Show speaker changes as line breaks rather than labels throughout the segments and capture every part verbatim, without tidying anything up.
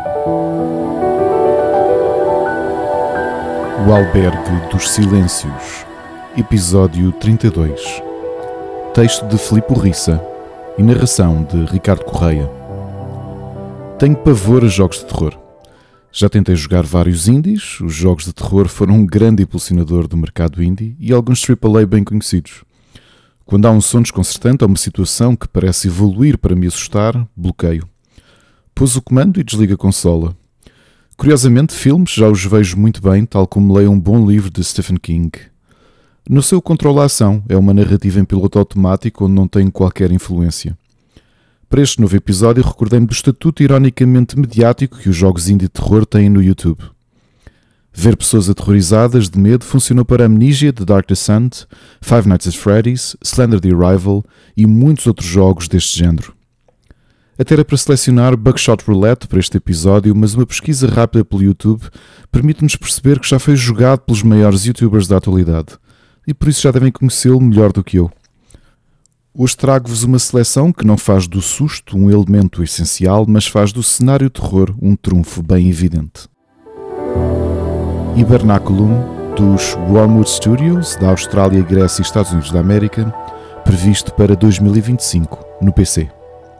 O Albergue dos Silêncios, episódio trinta e dois. Texto de Filipe Urriça e narração de Ricardo Correia. Tenho pavor a jogos de terror. Já tentei jogar vários indies, os jogos de terror foram um grande impulsionador do mercado indie e alguns triplo A bem conhecidos. Quando há um som desconcertante ou uma situação que parece evoluir para me assustar, bloqueio. Pôs o comando e desliga a consola. Curiosamente, filmes já os vejo muito bem, tal como leio um bom livro de Stephen King. No seu controle à ação, é uma narrativa em piloto automático onde não tenho qualquer influência. Para este novo episódio, recordei-me do estatuto ironicamente mediático que os jogos indie de terror têm no YouTube. Ver pessoas aterrorizadas de medo funcionou para Amnesia, The Dark Descent, Five Nights at Freddy's, Slender the Arrival e muitos outros jogos deste género. Até era para selecionar Buckshot Roulette para este episódio, mas uma pesquisa rápida pelo YouTube permite-nos perceber que já foi jogado pelos maiores youtubers da atualidade, e por isso já devem conhecê-lo melhor do que eu. Hoje trago-vos uma seleção que não faz do susto um elemento essencial, mas faz do cenário terror um trunfo bem evidente. Hibernaculum, dos Wormwood Studios, da Austrália, Grécia e Estados Unidos da América, previsto para dois mil e vinte e cinco, no P C.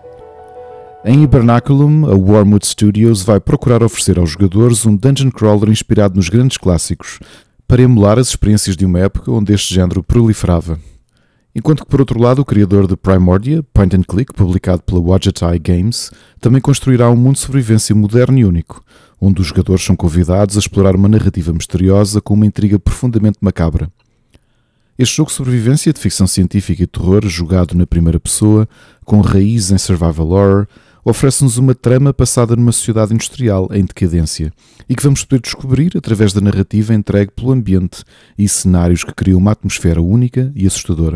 Em Hibernaculum, a Wormwood Studios vai procurar oferecer aos jogadores um dungeon crawler inspirado nos grandes clássicos, para emular as experiências de uma época onde este género proliferava. Enquanto que, por outro lado, o criador de Primordia, Point and Click, publicado pela Wadjet Eye Games, também construirá um mundo de sobrevivência moderno e único, onde os jogadores são convidados a explorar uma narrativa misteriosa com uma intriga profundamente macabra. Este jogo de sobrevivência de ficção científica e terror, jogado na primeira pessoa, com raízes em survival horror, oferece-nos uma trama passada numa sociedade industrial em decadência e que vamos poder descobrir através da narrativa entregue pelo ambiente e cenários que criam uma atmosfera única e assustadora.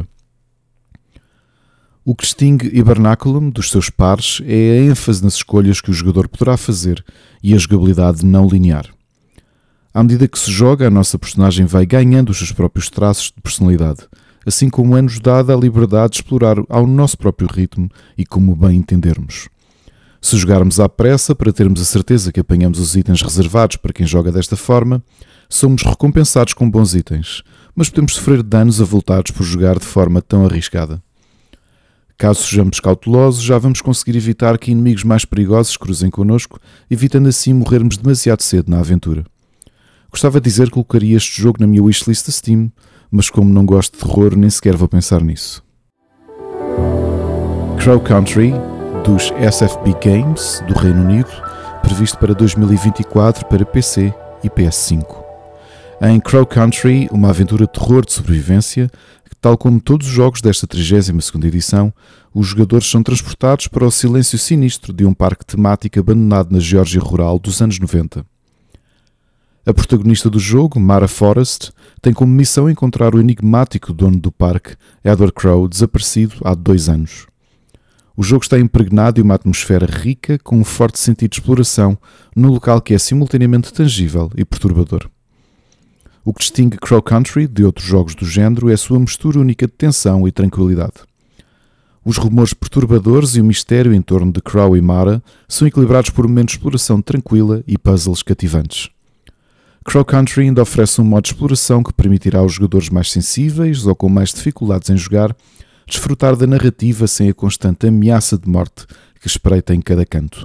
O que distingue Hibernaculum dos seus pares é a ênfase nas escolhas que o jogador poderá fazer e a jogabilidade não linear. À medida que se joga, a nossa personagem vai ganhando os seus próprios traços de personalidade, assim como é-nos dada a liberdade de explorar ao nosso próprio ritmo e como bem entendermos. Se jogarmos à pressa para termos a certeza que apanhamos os itens reservados para quem joga desta forma, somos recompensados com bons itens, mas podemos sofrer danos avultados por jogar de forma tão arriscada. Caso sejamos cautelosos, já vamos conseguir evitar que inimigos mais perigosos cruzem connosco, evitando assim morrermos demasiado cedo na aventura. Gostava de dizer que colocaria este jogo na minha wishlist da Steam, mas como não gosto de terror, nem sequer vou pensar nisso. Crow Country, dos S F B Games, do Reino Unido, previsto para dois mil e vinte e quatro para P C e P S cinco. Em Crow Country, uma aventura de terror de sobrevivência, tal como todos os jogos desta trigésima segunda edição, os jogadores são transportados para o silêncio sinistro de um parque temático abandonado na Geórgia rural dos anos noventa. A protagonista do jogo, Mara Forrest, tem como missão encontrar o enigmático dono do parque, Edward Crow, desaparecido há dois anos. O jogo está impregnado de uma atmosfera rica com um forte sentido de exploração num local que é simultaneamente tangível e perturbador. O que distingue Crow Country de outros jogos do género é a sua mistura única de tensão e tranquilidade. Os rumores perturbadores e o mistério em torno de Crow e Mara são equilibrados por momentos de exploração tranquila e puzzles cativantes. Crow Country ainda oferece um modo de exploração que permitirá aos jogadores mais sensíveis ou com mais dificuldades em jogar desfrutar da narrativa sem a constante ameaça de morte que espreita em cada canto.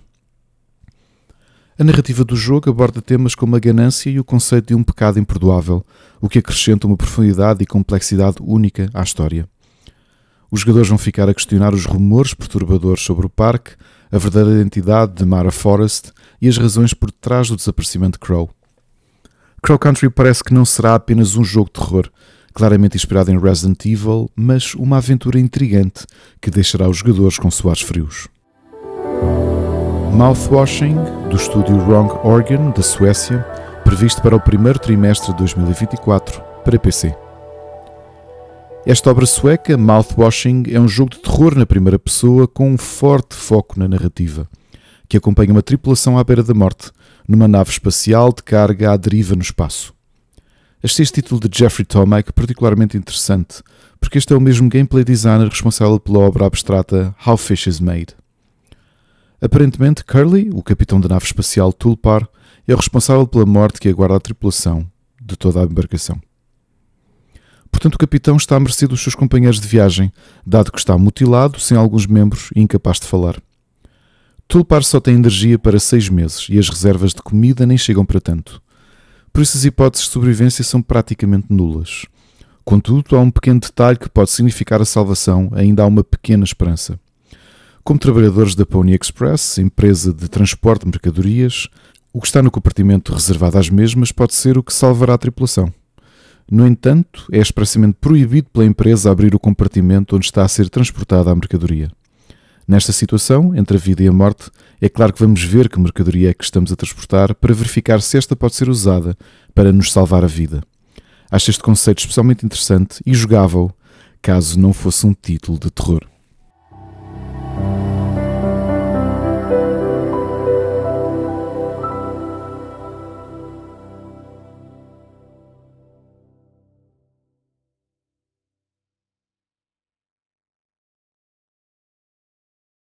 A narrativa do jogo aborda temas como a ganância e o conceito de um pecado imperdoável, o que acrescenta uma profundidade e complexidade única à história. Os jogadores vão ficar a questionar os rumores perturbadores sobre o parque, a verdadeira identidade de Mara Forrest e as razões por trás do desaparecimento de Crow. Crow Country parece que não será apenas um jogo de terror, claramente inspirado em Resident Evil, mas uma aventura intrigante que deixará os jogadores com suares frios. Mouthwashing, do estúdio Wrong Organ, da Suécia, previsto para o primeiro trimestre de dois mil e vinte e quatro, para P C. Esta obra sueca, Mouthwashing, é um jogo de terror na primeira pessoa com um forte foco na narrativa, que acompanha uma tripulação à beira da morte, numa nave espacial de carga à deriva no espaço. Achei este título de Jeffrey Tomac particularmente interessante, porque este é o mesmo gameplay designer responsável pela obra abstrata How Fish is Made. Aparentemente, Curly, o capitão da nave espacial Tulpar, é o responsável pela morte que aguarda a tripulação de toda a embarcação. Portanto, o capitão está à mercê dos seus companheiros de viagem, dado que está mutilado, sem alguns membros e incapaz de falar. Tulpar só tem energia para seis meses e as reservas de comida nem chegam para tanto. Por isso as hipóteses de sobrevivência são praticamente nulas. Contudo, há um pequeno detalhe que pode significar a salvação, ainda há uma pequena esperança. Como trabalhadores da Pony Express, empresa de transporte de mercadorias, o que está no compartimento reservado às mesmas pode ser o que salvará a tripulação. No entanto, é expressamente proibido pela empresa abrir o compartimento onde está a ser transportada a mercadoria. Nesta situação, entre a vida e a morte, é claro que vamos ver que mercadoria é que estamos a transportar para verificar se esta pode ser usada para nos salvar a vida. Acho este conceito especialmente interessante e jogável, caso não fosse um título de terror.